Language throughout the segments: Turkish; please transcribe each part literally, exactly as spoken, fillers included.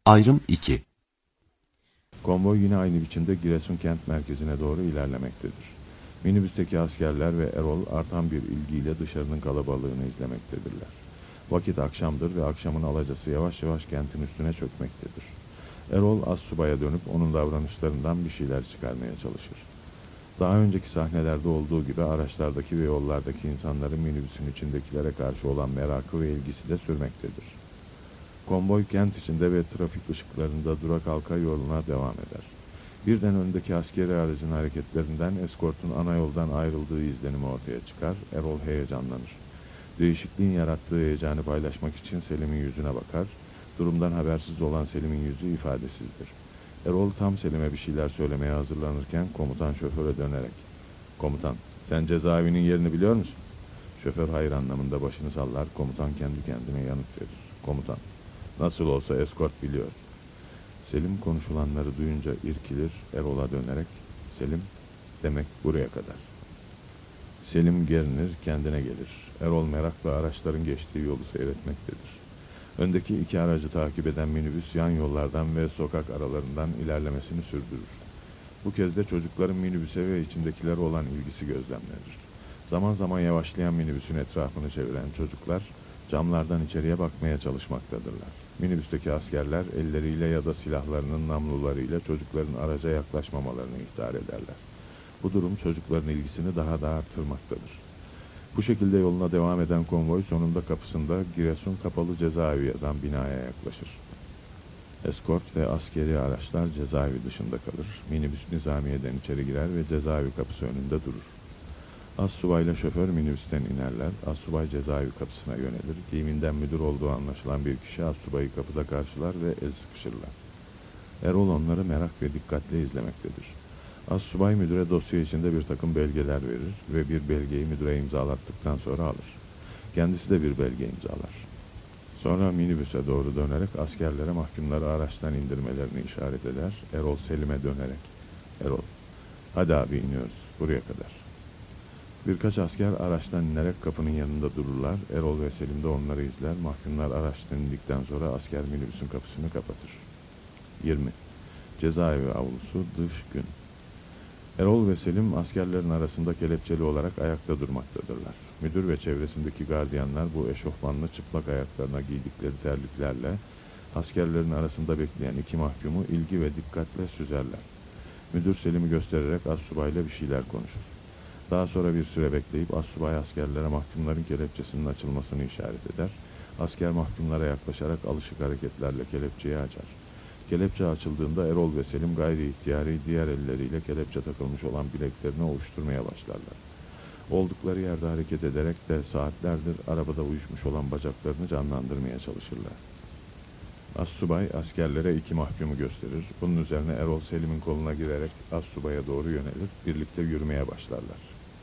Ayrım iki. Konvoy yine aynı biçimde Giresun kent merkezine doğru ilerlemektedir. Minibüsteki askerler ve Erol artan bir ilgiyle dışarının kalabalığını izlemektedirler. Vakit akşamdır ve akşamın alacası yavaş yavaş kentin üstüne çökmektedir. Erol astsubaya dönüp onun davranışlarından bir şeyler çıkarmaya çalışır. Daha önceki sahnelerde olduğu gibi araçlardaki ve yollardaki insanların minibüsün içindekilere karşı olan merakı ve ilgisi de sürmektedir. Konvoy kent içinde ve trafik ışıklarında dura kalka yoluna devam eder. Birden öndeki askeri aracın hareketlerinden eskortun ana yoldan ayrıldığı izlenimi ortaya çıkar, Erol heyecanlanır. Değişikliğin yarattığı heyecanı paylaşmak için Selim'in yüzüne bakar, durumdan habersiz olan Selim'in yüzü ifadesizdir. Erol tam Selim'e bir şeyler söylemeye hazırlanırken komutan şoföre dönerek, "Komutan, sen cezaevinin yerini biliyor musun?" Şoför hayır anlamında başını sallar, komutan kendi kendine yanıt verir. "Komutan, nasıl olsa eskort biliyor." Selim konuşulanları duyunca irkilir, Erol'a dönerek, "Selim, demek buraya kadar." Selim gerinir, kendine gelir. Erol merakla araçların geçtiği yolu seyretmektedir. Öndeki iki aracı takip eden minibüs yan yollardan ve sokak aralarından ilerlemesini sürdürür. Bu kez de çocukların minibüse ve içindekilere olan ilgisi gözlemlenir. Zaman zaman yavaşlayan minibüsün etrafını çeviren çocuklar camlardan içeriye bakmaya çalışmaktadırlar. Minibüsteki askerler elleriyle ya da silahlarının namlularıyla çocukların araca yaklaşmamalarını ihtar ederler. Bu durum çocukların ilgisini daha da artırmaktadır. Bu şekilde yoluna devam eden konvoy sonunda kapısında Giresun Kapalı Cezaevi yazan binaya yaklaşır. Eskort ve askeri araçlar cezaevi dışında kalır. Minibüs nizamiyeden içeri girer ve cezaevi kapısı önünde durur. Astsubayla şoför minibüsten inerler. Astsubay cezaevi kapısına yönelir. Giyiminden müdür olduğu anlaşılan bir kişi astsubayı kapıda karşılar ve el sıkışırlar. Erol onları merak ve dikkatle izlemektedir. Astsubay müdüre dosya içinde bir takım belgeler verir ve bir belgeyi müdüre imzalattıktan sonra alır. Kendisi de bir belge imzalar. Sonra minibüse doğru dönerek askerlere mahkumları araçtan indirmelerini işaret eder. Erol Selim'e dönerek, "Erol, hadi abi iniyoruz, buraya kadar." Birkaç asker araçtan inerek kapının yanında dururlar. Erol ve Selim de onları izler. Mahkumlar araçtan indikten sonra asker minibüsün kapısını kapatır. yirmi. Cezaevi avlusu, dış gün. Erol ve Selim askerlerin arasında kelepçeli olarak ayakta durmaktadırlar. Müdür ve çevresindeki gardiyanlar bu eşofmanlı çıplak ayaklarına giydikleri terliklerle askerlerin arasında bekleyen iki mahkumu ilgi ve dikkatle süzerler. Müdür Selim'i göstererek astsubayla bir şeyler konuşur. Daha sonra bir süre bekleyip astsubay askerlere mahkumların kelepçesinin açılmasını işaret eder. Asker mahkumlara yaklaşarak alışık hareketlerle kelepçeyi açar. Kelepçe açıldığında Erol ve Selim gayri ihtiyari diğer elleriyle kelepçe takılmış olan bileklerini ovuşturmaya başlarlar. Oldukları yerde hareket ederek de saatlerdir arabada uyuşmuş olan bacaklarını canlandırmaya çalışırlar. Astsubay askerlere iki mahkumu gösterir. Bunun üzerine Erol Selim'in koluna girerek astsubaya doğru yönelir. Birlikte yürümeye başlarlar.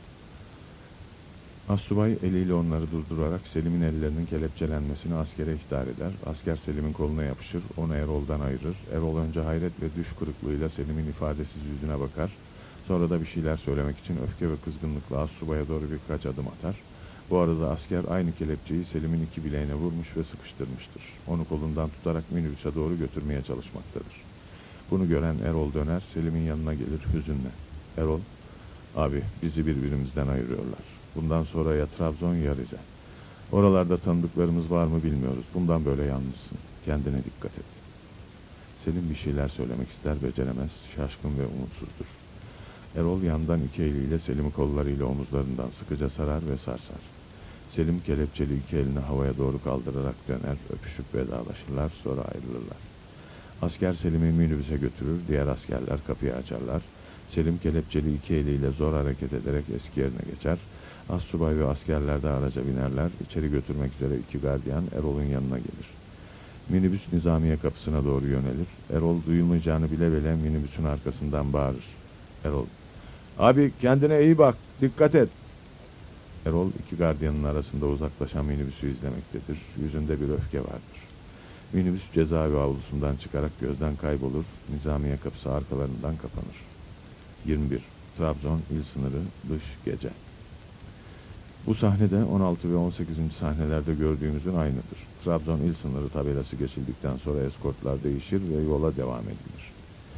Astsubay eliyle onları durdurarak Selim'in ellerinin kelepçelenmesini askere ihtar eder. Asker Selim'in koluna yapışır, onu Erol'dan ayırır. Erol önce hayret ve düş kırıklığıyla Selim'in ifadesiz yüzüne bakar. Sonra da bir şeyler söylemek için öfke ve kızgınlıkla astsubaya doğru birkaç adım atar. Bu arada asker aynı kelepçeyi Selim'in iki bileğine vurmuş ve sıkıştırmıştır. Onu kolundan tutarak minibüse doğru götürmeye çalışmaktadır. Bunu gören Erol döner, Selim'in yanına gelir hüzünle. "Erol, abi bizi birbirimizden ayırıyorlar. Bundan sonra ya Trabzon ya Rize. Oralarda tanıdıklarımız var mı bilmiyoruz. Bundan böyle yalnızsın. Kendine dikkat et." Selim bir şeyler söylemek ister, beceremez, şaşkın ve umutsuzdur. Erol yandan iki eliyle Selim'i kollarıyla omuzlarından sıkıca sarar ve sarsar. Selim kelepçeli iki elini havaya doğru kaldırarak döner, öpüşüp vedalaşırlar, sonra ayrılırlar. Asker Selim'i minibüse götürür, diğer askerler kapıyı açarlar. Selim kelepçeli iki eliyle zor hareket ederek eski yerine geçer. Astsubay ve askerler de araca binerler. İçeri götürmek üzere iki gardiyan Erol'un yanına gelir. Minibüs nizamiye kapısına doğru yönelir. Erol duyulmayacağını bile bile minibüsün arkasından bağırır. Erol, "Abi kendine iyi bak, dikkat et." Erol iki gardiyanın arasında uzaklaşan minibüsü izlemektedir. Yüzünde bir öfke vardır. Minibüs cezaevi avlusundan çıkarak gözden kaybolur. Nizamiye kapısı arkalarından kapanır. yirmi bir. Trabzon il sınırı, dış gece. Bu sahnede on altı ve on sekizinci sahnelerde gördüğümüzün aynıdır. Trabzon il sınırı tabelası geçildikten sonra eskortlar değişir ve yola devam edilir.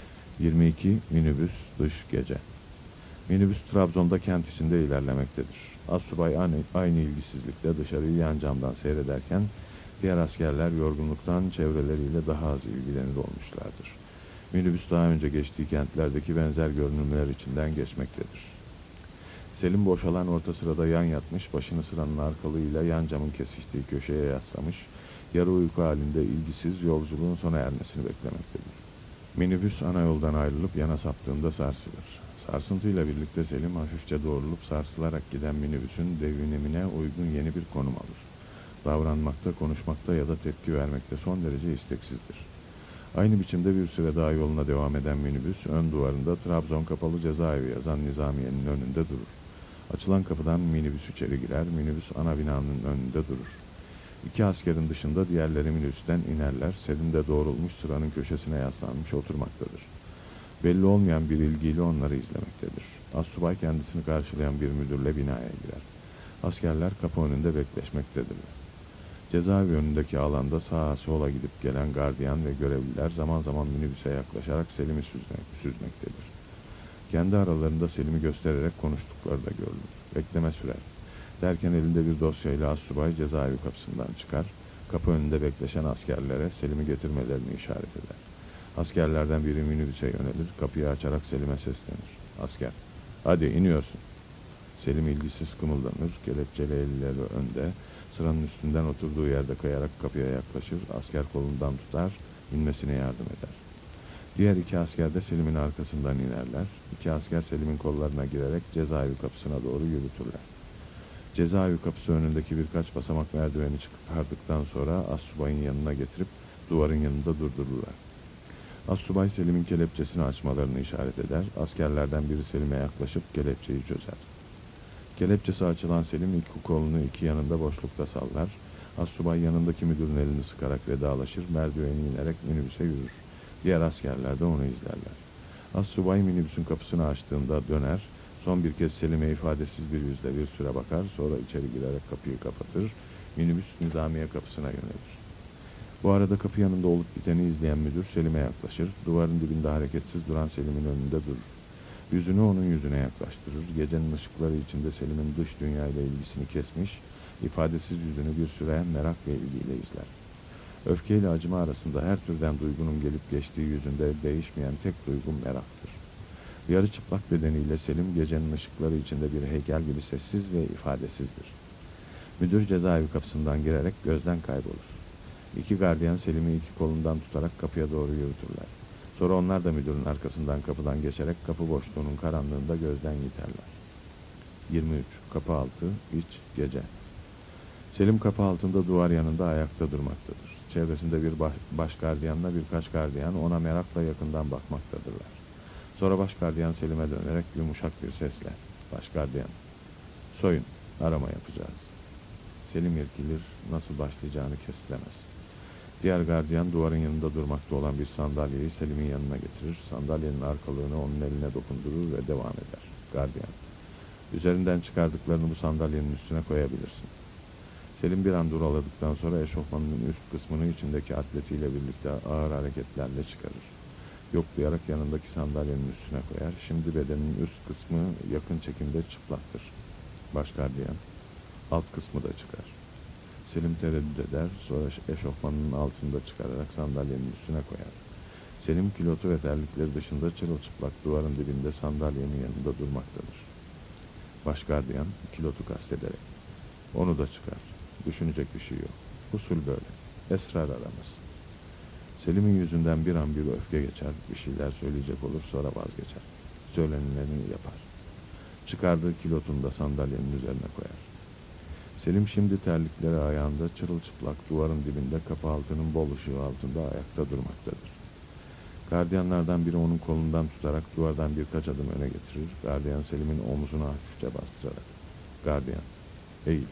yirmi iki. Minibüs dış gece. Minibüs Trabzon'da kent içinde ilerlemektedir. Astsubay aynı, aynı ilgisizlikle dışarıyı yan camdan seyrederken diğer askerler yorgunluktan çevreleriyle daha az ilgilenir olmuşlardır. Minibüs daha önce geçtiği kentlerdeki benzer görünümler içinden geçmektedir. Selim boşalan orta sırada yan yatmış, başını sıranın arkalığıyla yan camın kesiştiği köşeye yaslamış, yarı uyku halinde ilgisiz yolculuğun sona ermesini beklemektedir. Minibüs ana yoldan ayrılıp yana saptığında sarsılır. Sarsıntıyla birlikte Selim hafifçe doğrulup sarsılarak giden minibüsün devinimine uygun yeni bir konum alır. Davranmakta, konuşmakta ya da tepki vermekte son derece isteksizdir. Aynı biçimde bir süre daha yoluna devam eden minibüs, ön duvarında Trabzon Kapalı Cezaevi yazan nizamiyenin önünde durur. Açılan kapıdan minibüs içeri girer, minibüs ana binanın önünde durur. İki askerin dışında diğerleri minibüsten inerler, Selim de doğrulmuş sıranın köşesine yaslanmış oturmaktadır. Belli olmayan bir ilgiyle onları izlemektedir. Astsubay kendisini karşılayan bir müdürle binaya girer. Askerler kapı önünde bekleşmektedirler. Cezaevi önündeki alanda sağa sola gidip gelen gardiyan ve görevliler zaman zaman minibüse yaklaşarak Selim'i süzmek, süzmektedir. Kendi aralarında Selim'i göstererek konuştukları da görülür. Bekleme sürer. Derken elinde bir dosyayla astsubay cezaevi kapısından çıkar. Kapı önünde bekleşen askerlere Selim'i getirmelerini işaret eder. Askerlerden biri minibüse yönelir, kapıyı açarak Selim'e seslenir. Asker, hadi iniyorsun. Selim ilgisiz kımıldanır, kelepçeli elleri önde, sıranın üstünden oturduğu yerde kayarak kapıya yaklaşır, asker kolundan tutar, inmesine yardım eder. Diğer iki asker de Selim'in arkasından inerler. İki asker Selim'in kollarına girerek cezaevi kapısına doğru yürütürler. Cezaevi kapısı önündeki birkaç basamak merdiveni çıkardıktan sonra astsubayın yanına getirip duvarın yanında durdururlar. Astsubay Selim'in kelepçesini açmalarını işaret eder. Askerlerden biri Selim'e yaklaşıp kelepçeyi çözer. Kelepçesi açılan Selim iki kolunu iki yanında boşlukta sallar. Astsubay yanındaki müdürün elini sıkarak vedalaşır, merdiveni inerek minibüse yürür. Diğer askerler de onu izlerler. Astsubay minibüsün kapısını açtığında döner, son bir kez Selim'e ifadesiz bir yüzle bir süre bakar, sonra içeri girerek kapıyı kapatır, minibüs nizamiye kapısına yönelir. Bu arada kapı yanında olup biteni izleyen müdür Selim'e yaklaşır, duvarın dibinde hareketsiz duran Selim'in önünde durur. Yüzünü onun yüzüne yaklaştırır, gecenin ışıkları içinde Selim'in dış dünyayla ilgisini kesmiş, ifadesiz yüzünü bir süre merak ve ilgiyle izler. Öfke ile acıma arasında her türden duygunun gelip geçtiği yüzünde değişmeyen tek duygu meraktır. Yarı çıplak bedeniyle Selim gecenin ışıkları içinde bir heykel gibi sessiz ve ifadesizdir. Müdür cezaevi kapısından girerek gözden kaybolur. İki gardiyan Selim'i iki kolundan tutarak kapıya doğru yürütürler. Sonra onlar da müdürün arkasından kapıdan geçerek kapı boşluğunun karanlığında gözden yitirler. yirmi üç. Kapı altı, iç, gece. Selim kapı altında duvar yanında ayakta durmaktadır. Çevresinde bir baş, baş gardiyanla birkaç gardiyan ona merakla yakından bakmaktadırlar. Sonra baş gardiyan Selim'e dönerek yumuşak bir sesle, baş gardiyan, soyun, arama yapacağız. Selim irkilir, nasıl başlayacağını kesilemez. Diğer gardiyan duvarın yanında durmakta olan bir sandalyeyi Selim'in yanına getirir, sandalyenin arkalığını onun eline dokundurur ve devam eder. Gardiyan, üzerinden çıkardıklarını bu sandalyenin üstüne koyabilirsin. Selim bir an duraladıktan sonra eşofmanının üst kısmını içindeki atletiyle birlikte ağır hareketlerle çıkarır. Yoklayarak yanındaki sandalyenin üstüne koyar. Şimdi bedenin üst kısmı yakın çekimde çıplaktır. Baş gardiyan, alt kısmı da çıkar. Selim tereddüt eder, sonra eşofmanının altını da çıkararak sandalyenin üstüne koyar. Selim kilotu ve terlikleri dışında çırılçıplak duvarın dibinde sandalyenin yanında durmaktadır. Baş gardiyan kilotu kastederek, onu da çıkar. Düşünecek bir şey yok. Usul böyle. Esrar aramız. Selim'in yüzünden bir an bir öfke geçer, bir şeyler söyleyecek olur, sonra vazgeçer. Söylenileni yapar. Çıkardığı kilotunu da sandalyenin üzerine koyar. Selim şimdi terlikleri ayağında çırılçıplak duvarın dibinde kapı altının bol ışığı altında ayakta durmaktadır. Gardiyanlardan biri onun kolundan tutarak duvardan birkaç adım öne getirir. Gardiyan Selim'in omuzuna hafifçe bastırarak, gardiyan, eğil.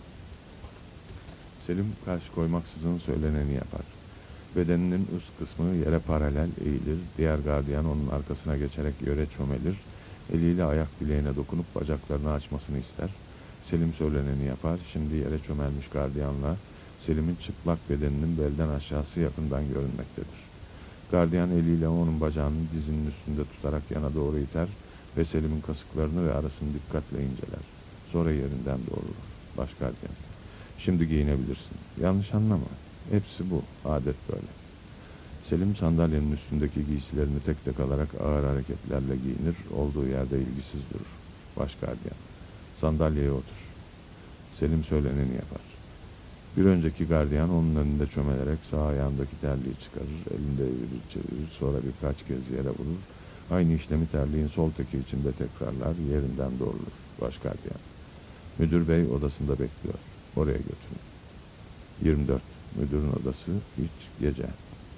Selim karşı koymaksızın söyleneni yapar. Bedeninin üst kısmı yere paralel eğilir, diğer gardiyan onun arkasına geçerek yere çömelir, eliyle ayak bileğine dokunup bacaklarını açmasını ister. Selim söyleneni yapar, şimdi yere çömelmiş gardiyanla Selim'in çıplak bedeninin belden aşağısı yakından görünmektedir. Gardiyan eliyle onun bacağını dizinin üstünde tutarak yana doğru iter ve Selim'in kasıklarını ve arasını dikkatle inceler. Sonra yerinden doğrulur. Başgardiyan: "Şimdi giyinebilirsin." "Yanlış anlama. Hepsi bu. Adet böyle." Selim sandalyenin üstündeki giysilerini tek tek alarak ağır hareketlerle giyinir, olduğu yerde ilgisiz durur. Başgardiyan: "Sandalyeye otur." Selim söyleneni yapar. Bir önceki gardiyan onun önünde çömelerek sağ ayağındaki terliği çıkarır, elinde evirir çevirir, sonra birkaç kez yere vurur. Aynı işlemi terliğin sol teki içinde tekrarlar, yerinden doğrulur. Başgardiyan: "Müdür bey odasında bekliyor. Oraya götürün." yirmi dört. Müdürün odası, iç, gece.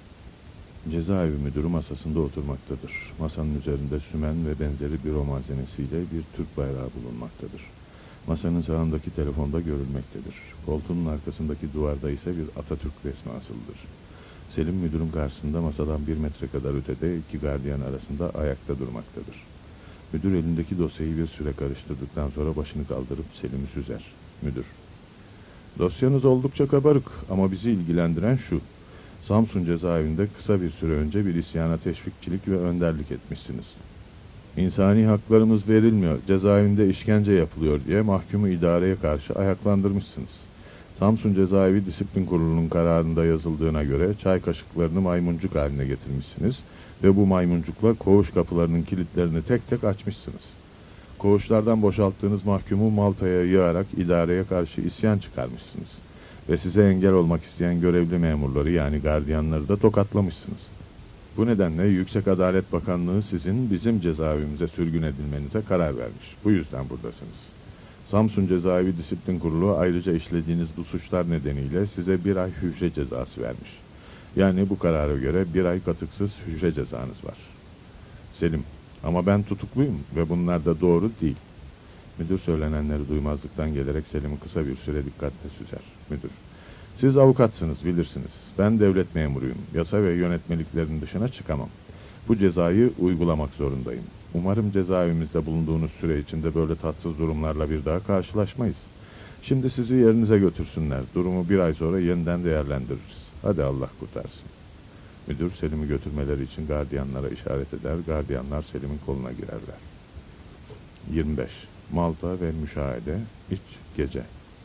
Cezaevi müdürü masasında oturmaktadır. Masanın üzerinde sümen ve benzeri büro malzemesiyle bir Türk bayrağı bulunmaktadır. Masanın sağındaki telefonda görülmektedir. Koltuğunun arkasındaki duvarda ise bir Atatürk resmi asılıdır. Selim müdürün karşısında masadan bir metre kadar ötede iki gardiyan arasında ayakta durmaktadır. Müdür elindeki dosyayı bir süre karıştırdıktan sonra başını kaldırıp Selim'i süzer. Müdür: "Dosyanız oldukça kabarık ama bizi ilgilendiren şu: Samsun cezaevinde kısa bir süre önce bir isyana teşvikçilik ve önderlik etmişsiniz. İnsani haklarımız verilmiyor, cezaevinde işkence yapılıyor diye mahkumu idareye karşı ayaklandırmışsınız. Samsun Cezaevi Disiplin Kurulu'nun kararında yazıldığına göre çay kaşıklarını maymuncuk haline getirmişsiniz ve bu maymuncukla koğuş kapılarının kilitlerini tek tek açmışsınız. Koğuşlardan boşalttığınız mahkumu Malta'ya yığarak idareye karşı isyan çıkarmışsınız. Ve size engel olmak isteyen görevli memurları yani gardiyanları da tokatlamışsınız. Bu nedenle Yüksek Adalet Bakanlığı sizin bizim cezaevimize sürgün edilmenize karar vermiş. Bu yüzden buradasınız. Samsun Cezaevi Disiplin Kurulu ayrıca işlediğiniz bu suçlar nedeniyle size bir ay hücre cezası vermiş. Yani bu karara göre bir ay katıksız hücre cezanız var." Selim: "Ama ben tutukluyum ve bunlar da doğru değil." Müdür söylenenleri duymazlıktan gelerek Selim'i kısa bir süre dikkatle süzer. Müdür: "Siz avukatsınız, bilirsiniz. Ben devlet memuruyum. Yasa ve yönetmeliklerin dışına çıkamam. Bu cezayı uygulamak zorundayım. Umarım cezaevimizde bulunduğunuz süre içinde böyle tatsız durumlarla bir daha karşılaşmayız. Şimdi sizi yerinize götürsünler. Durumu bir ay sonra yeniden değerlendiririz. Hadi Allah kurtarsın." Müdür Selim'i götürmeleri için gardiyanlara işaret eder. Gardiyanlar Selim'in koluna girerler. yirmi beş. Malta ve müşahede, iç, gece.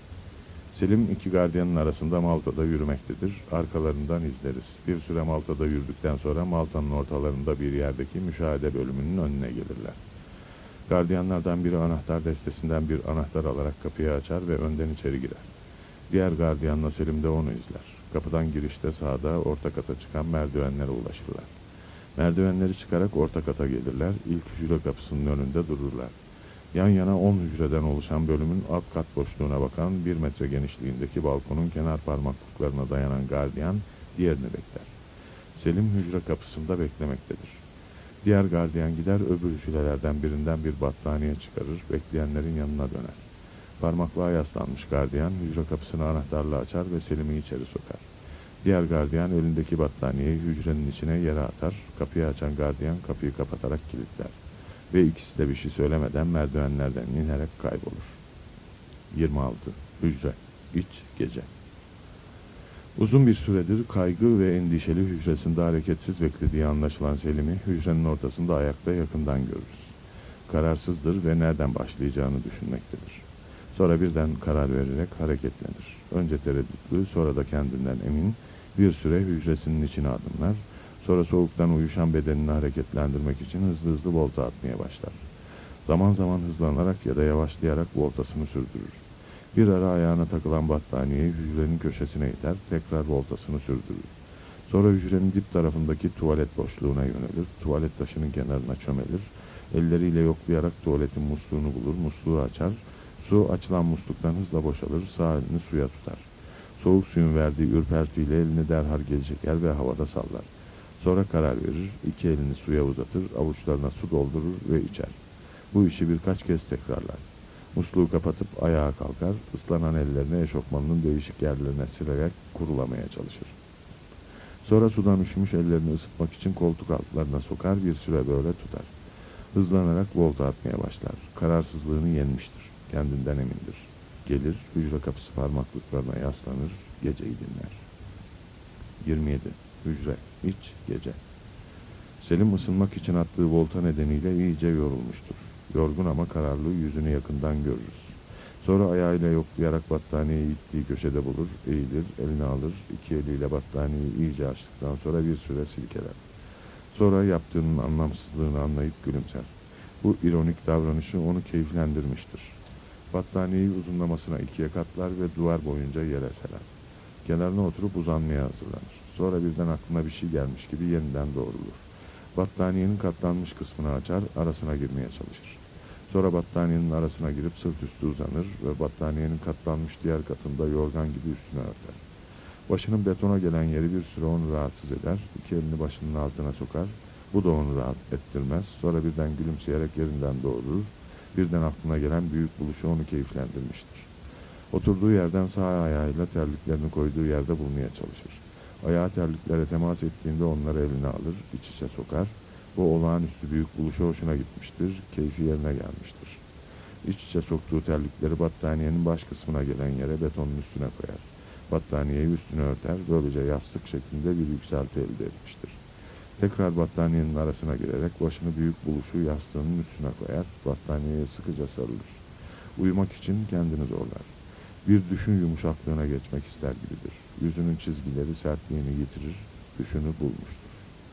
Selim iki gardiyanın arasında Malta'da yürümektedir. Arkalarından izleriz. Bir süre Malta'da yürüdükten sonra Malta'nın ortalarında bir yerdeki müşahede bölümünün önüne gelirler. Gardiyanlardan biri anahtar destesinden bir anahtar alarak kapıyı açar ve önden içeri girer. Diğer gardiyanla Selim de onu izler. Kapıdan girişte sağda orta kata çıkan merdivenlere ulaşırlar. Merdivenleri çıkarak orta kata gelirler. İlk hücre kapısının önünde dururlar. Yan yana on hücreden oluşan bölümün alt kat boşluğuna bakan bir metre genişliğindeki balkonun kenar parmaklıklarına dayanan gardiyan diğerini bekler. Selim hücre kapısında beklemektedir. Diğer gardiyan gider öbür hücrelerden birinden bir battaniye çıkarır, bekleyenlerin yanına döner. Parmaklığa yaslanmış gardiyan hücre kapısını anahtarla açar ve Selim'i içeri sokar. Diğer gardiyan elindeki battaniyeyi hücrenin içine yere atar, kapıyı açan gardiyan kapıyı kapatarak kilitler. Ve ikisi de bir şey söylemeden merdivenlerden inerek kaybolur. yirmi altı. Hücre, iç, gece. Uzun bir süredir kaygı ve endişeli hücresinde hareketsiz beklediği anlaşılan Selim'i hücrenin ortasında ayakta yakından görürüz. Kararsızdır ve nereden başlayacağını düşünmektedir. Sonra birden karar vererek hareketlenir. Önce tereddütlü, sonra da kendinden emin bir süre hücresinin içine adımlar. Sonra soğuktan uyuşan bedenini hareketlendirmek için hızlı hızlı volta atmaya başlar. Zaman zaman hızlanarak ya da yavaşlayarak voltasını sürdürür. Bir ara ayağına takılan battaniyeyi hücrenin köşesine iter, tekrar voltasını sürdürür. Sonra hücrenin dip tarafındaki tuvalet boşluğuna yönelir, tuvalet taşının kenarına çömelir, elleriyle yoklayarak tuvaletin musluğunu bulur, musluğu açar, su açılan musluktan hızla boşalır, sağ elini suya tutar. Soğuk suyun verdiği ürpertiyle elini derhal geri çeker ve havada sallar. Sonra karar verir, iki elini suya uzatır, avuçlarına su doldurur ve içer. Bu işi birkaç kez tekrarlar. Musluğu kapatıp ayağa kalkar, ıslanan ellerini eşofmanının değişik yerlerine sürerek kurulamaya çalışır. Sonra sudan üşümüş ellerini ısıtmak için koltuk altlarına sokar, bir süre böyle tutar. Hızlanarak volta atmaya başlar. Kararsızlığını yenmiştir, kendinden emindir. Gelir, hücre kapısı parmaklıklarına yaslanır, geceyi dinler. yirmi yedi. Hücre, iç, gece. Selim ısınmak için attığı volta nedeniyle iyice yorulmuştur. Yorgun ama kararlı, yüzünü yakından görürüz. Sonra ayağıyla yoklayarak battaniyeyi ittiği köşede bulur, eğilir, eline alır, iki eliyle battaniyeyi iyice açtıktan sonra bir süre silkeler. Sonra yaptığının anlamsızlığını anlayıp gülümser. Bu ironik davranışı onu keyiflendirmiştir. Battaniyeyi uzunlamasına ikiye katlar ve duvar boyunca yere serer. Kenarına oturup uzanmaya hazırlanır. Sonra birden aklına bir şey gelmiş gibi yeniden doğrulur. Battaniyenin katlanmış kısmını açar, arasına girmeye çalışır. Sonra battaniyenin arasına girip sırt üstü uzanır ve battaniyenin katlanmış diğer katında yorgan gibi üstüne örter. Başının betona gelen yeri bir süre onu rahatsız eder, iki elini başının altına sokar, bu da onu rahat ettirmez, sonra birden gülümseyerek yerinden doğrulur, birden aklına gelen büyük buluşu onu keyiflendirmiştir. Oturduğu yerden sağ ayağıyla terliklerini koyduğu yerde bulmaya çalışır. Ayağı terliklere temas ettiğinde onları eline alır, iç içe sokar. Bu olağanüstü büyük buluşu hoşuna gitmiştir, keyfi yerine gelmiştir. İç içe soktuğu terlikleri battaniyenin baş kısmına gelen yere betonun üstüne koyar. Battaniyeyi üstüne örter, böylece yastık şeklinde bir yükselti elde etmiştir. Tekrar battaniyenin arasına girerek başını büyük buluşu yastığının üstüne koyar, battaniyeye sıkıca sarılır. Uyumak için kendini zorlar. Bir düşün yumuşaklığına geçmek ister gibidir. Yüzünün çizgileri sertliğini yitirir, düşünü bulmuştur.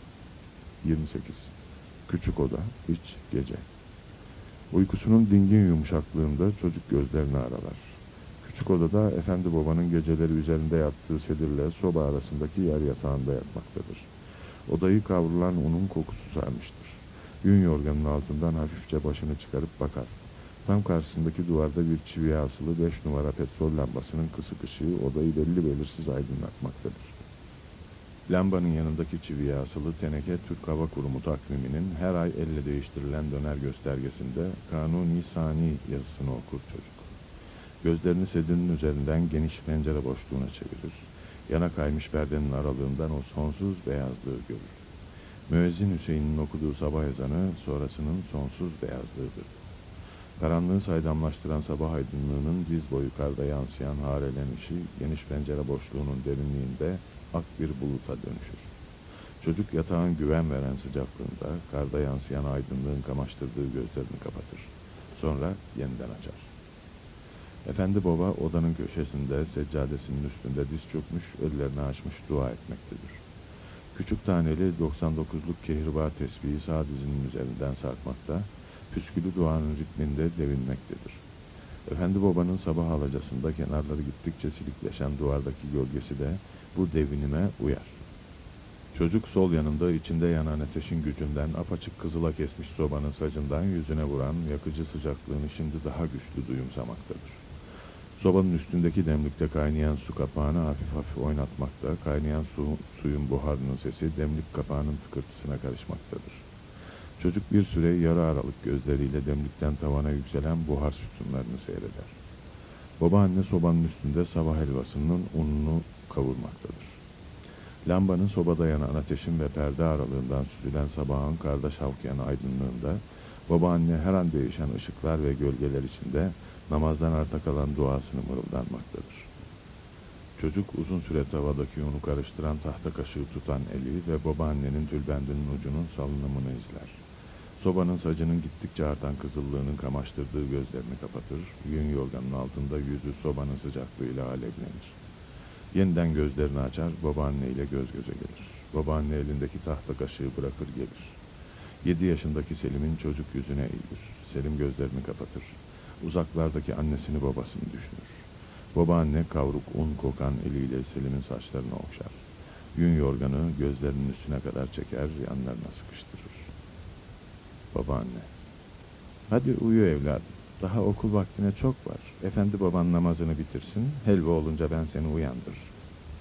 yirmi sekiz. Küçük oda, iç, gece. Uykusunun dingin yumuşaklığında çocuk gözlerini aralar. Küçük odada efendi babanın geceleri üzerinde yattığı sedirle soba arasındaki yer yatağında yatmaktadır. Odayı kavrulan unun kokusu sarmıştır. Yün yorganın altından hafifçe başını çıkarıp bakar. Tam karşısındaki duvarda bir çiviye asılı beş numara petrol lambasının kısık ışığı odayı belli belirsiz aydınlatmaktadır. Lambanın yanındaki çiviye asılı teneke Türk Hava Kurumu takviminin her ay elle değiştirilen döner göstergesinde Kanuni Sani yazısını okur çocuk. Gözlerini sedinin üzerinden geniş pencere boşluğuna çevirir. Yana kaymış perdenin aralığından o sonsuz beyazlığı görür. Müezzin Hüseyin'in okuduğu sabah ezanı sonrasının sonsuz beyazlığıdır. Karanlığı saydamlaştıran sabah aydınlığının diz boyu karda yansıyan harelenişi geniş pencere boşluğunun derinliğinde ak bir buluta dönüşür. Çocuk yatağın güven veren sıcaklığında karda yansıyan aydınlığın kamaştırdığı gözlerini kapatır. Sonra yeniden açar. Efendi baba odanın köşesinde seccadesinin üstünde diz çökmüş, ellerini açmış dua etmektedir. Küçük taneli doksan dokuzluk kehribar tesbihi sağ dizinin üzerinden sarkmakta, püskülü duanın ritminde devinmektedir. Efendi babanın sabah alacasında kenarları gittikçe silikleşen duvardaki gölgesi de bu devinime uyar. Çocuk sol yanında içinde yanan ateşin gücünden apaçık kızıla kesmiş sobanın sacından yüzüne vuran yakıcı sıcaklığını şimdi daha güçlü duyumsamaktadır. Sobanın üstündeki demlikte kaynayan su kapağını hafif hafif oynatmakta, kaynayan su, suyun buharının sesi demlik kapağının tıkırtısına karışmaktadır. Çocuk bir süre yarı aralık gözleriyle demlikten tavana yükselen buhar sütunlarını seyreder. Babaanne sobanın üstünde sabah helvasının ununu kavurmaktadır. Lambanın sobada yanan ateşin ve perde aralığından süzülen sabahın karda şavklayan aydınlığında, babaanne her an değişen ışıklar ve gölgeler içinde namazdan arta kalan duasını mırıldanmaktadır. Çocuk uzun süre tavadaki unu karıştıran tahta kaşığı tutan eli ve babaannenin tülbendinin ucunun salınımını izler. Sobanın sacının gittikçe artan kızıllığının kamaştırdığı gözlerini kapatır, yün yorganın altında yüzü sobanın sıcaklığıyla alevlenir. Yeniden gözlerini açar, babaanneyle göz göze gelir. Babaanne elindeki tahta kaşığı bırakır gelir. Yedi yaşındaki Selim'in çocuk yüzüne eğilir. Selim gözlerini kapatır. Uzaklardaki annesini babasını düşünür. Babaanne kavruk un kokan eliyle Selim'in saçlarını okşar. Yün yorganı gözlerinin üstüne kadar çeker, yanlarına sıkıştırır. Babaanne: "Hadi uyu evladım. Daha okul vaktine çok var. Efendi baban namazını bitirsin, helva olunca ben seni uyandırırım."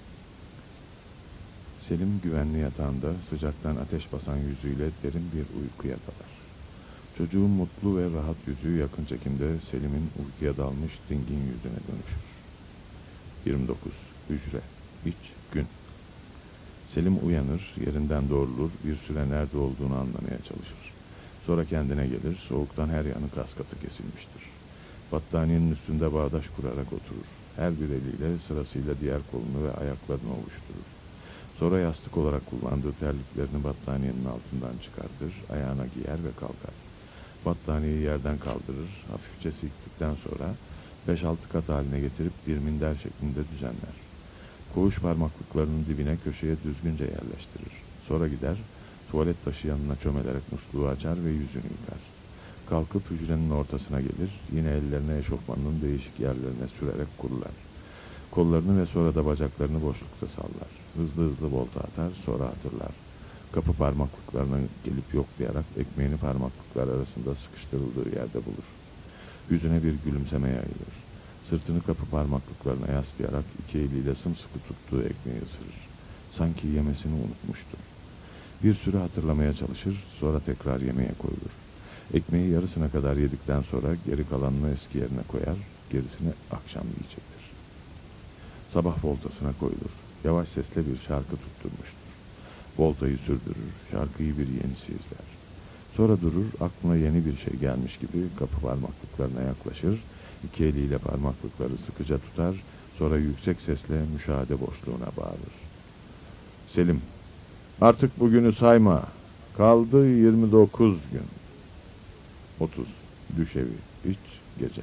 Selim güvenli yatağında sıcaktan ateş basan yüzüyle derin bir uykuya dalar. Çocuğun mutlu ve rahat yüzü yakın çekimde Selim'in uykuya dalmış dingin yüzüne dönüşür. yirmi dokuz. Hücre, iç, gün. Selim uyanır, yerinden doğrulur, bir süre nerede olduğunu anlamaya çalışır. Sonra kendine gelir, soğuktan her yanı kas katı kesilmiştir. Battaniyenin üstünde bağdaş kurarak oturur. Her bir eliyle sırasıyla diğer kolunu ve ayaklarını ovuşturur. Sonra yastık olarak kullandığı terliklerini battaniyenin altından çıkartır, ayağına giyer ve kalkar. Battaniyeyi yerden kaldırır, hafifçe silktikten sonra beş altı kat haline getirip bir minder şeklinde düzenler. Koğuş parmaklıklarının dibine köşeye düzgünce yerleştirir. Sonra gider, tuvalet taşı yanına çömelerek musluğu açar ve yüzünü yıkar. Kalkıp hücrenin ortasına gelir, yine ellerine eşofmanının değişik yerlerine sürerek kurular. Kollarını ve sonra da bacaklarını boşlukta sallar. Hızlı hızlı volta atar, sonra hatırlar. Kapı parmaklıklarına gelip yoklayarak ekmeğini parmaklıklar arasında sıkıştırıldığı yerde bulur. Yüzüne bir gülümseme yayılır. Sırtını kapı parmaklıklarına yaslayarak iki eliyle sımsıkı tuttuğu ekmeği ısırır. Sanki yemesini unutmuştu. Bir süre hatırlamaya çalışır, sonra tekrar yemeye koyulur. Ekmeği yarısına kadar yedikten sonra geri kalanını eski yerine koyar, gerisini akşam yiyecektir. Sabah voltasına koyulur. Yavaş sesle bir şarkı tutturmuştur. Voltayı sürdürür, şarkıyı bir yenisi izler. Sonra durur, aklına yeni bir şey gelmiş gibi kapı parmaklıklarına yaklaşır, iki eliyle parmaklıkları sıkıca tutar, sonra yüksek sesle müşahede boşluğuna bağırır. Selim, artık bugünü sayma. Kaldı yirmi dokuz gün. otuz. Düşevi, iç, gece.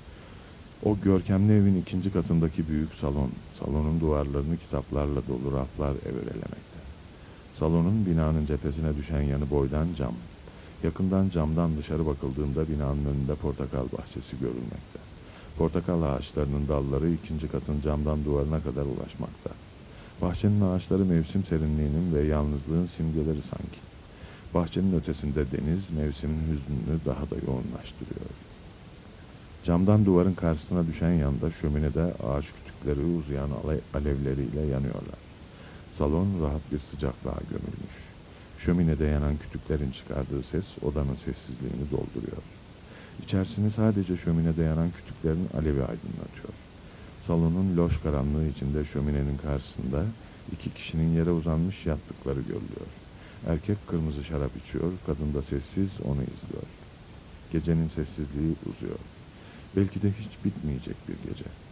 O görkemli evin ikinci katındaki büyük salon, salonun duvarlarını kitaplarla dolu raflar evirelemekte. Salonun binanın cephesine düşen yanı boydan cam. Yakından camdan dışarı bakıldığında binanın önünde portakal bahçesi görülmekte. Portakal ağaçlarının dalları ikinci katın camdan duvarına kadar ulaşmakta. Bahçenin ağaçları mevsim serinliğinin ve yalnızlığın simgeleri sanki. Bahçenin ötesinde deniz mevsimin hüznünü daha da yoğunlaştırıyor. Camdan duvarın karşısına düşen yanda şöminede ağaç kütükleri uzayan alevleriyle yanıyorlar. Salon rahat bir sıcaklığa gömülmüş. Şöminede yanan kütüklerin çıkardığı ses odanın sessizliğini dolduruyor. İçerisini sadece şöminede yanan kütüklerin alevi aydınlatıyor. Salonun loş karanlığı içinde şöminenin karşısında iki kişinin yere uzanmış yattıkları görülüyor. Erkek kırmızı şarap içiyor, kadın da sessiz onu izliyor. Gecenin sessizliği uzuyor. Belki de hiç bitmeyecek bir gece.